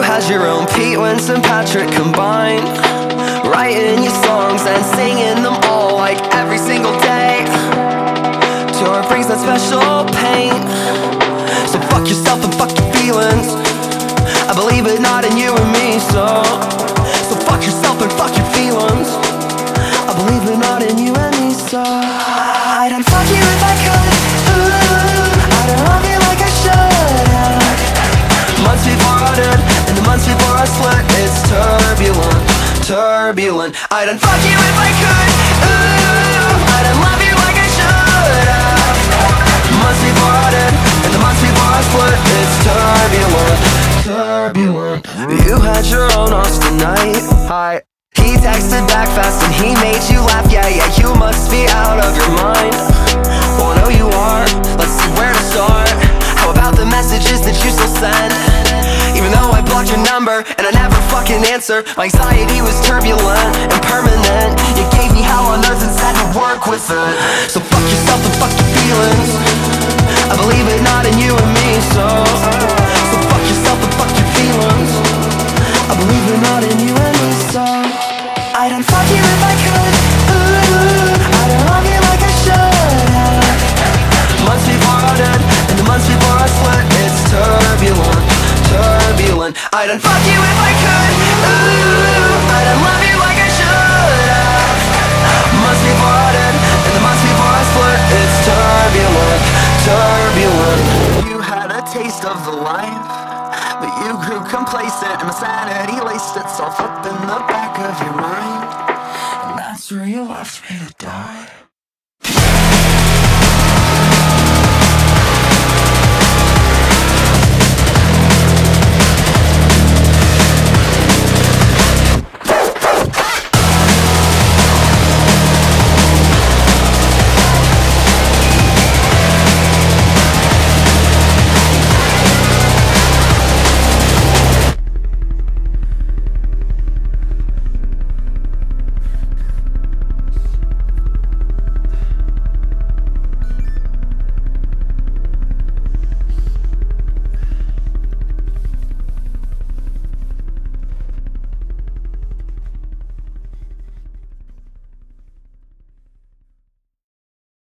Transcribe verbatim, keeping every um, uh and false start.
had your own Pete, Wentz, and Patrick combined, writing your songs and singing them all like every single day. Tour brings that special pain. So fuck yourself and fuck your feelings. I believe it not in you and me, so So fuck yourself and fuck your feelings. I believe it not in you and me, so I'd unfuck you if I could. Ooh, I'd love you like I should have. Months before I did, and the months before I split, it's turbulent, turbulent. I'd unfuck you if I could. Ooh, I'd love you like I should have. Months before I did, and the months before I split, it's turbulent, turbulent. You had your own Austin night. Hi. He texted back fast and he made you laugh. Yeah, yeah, you must be out of your mind. Well, I know you are. Let's see where to start. How about the messages that you still send? Even though I blocked your number and I never fucking answer, my anxiety was turbulent and permanent. You gave me hell on earth and said to work with it. So fuck yourself and fuck your feelings. I believe it not in you and me, so So fuck yourself and fuck your feelings. I believe it not in you and me, so I'd unfuck you if I could. Ooh, I'd love you like I should have. Months before I did, and the months before I split, it's turbulent, turbulent. I'd unfuck you if I could. Ooh, I'd love you like I should have. Months before I did, and the months before I split, it's turbulent, turbulent. You had a taste of the life, but you grew complacent and the sanity laced itself up in the back of your mind. And that's where you left me to die.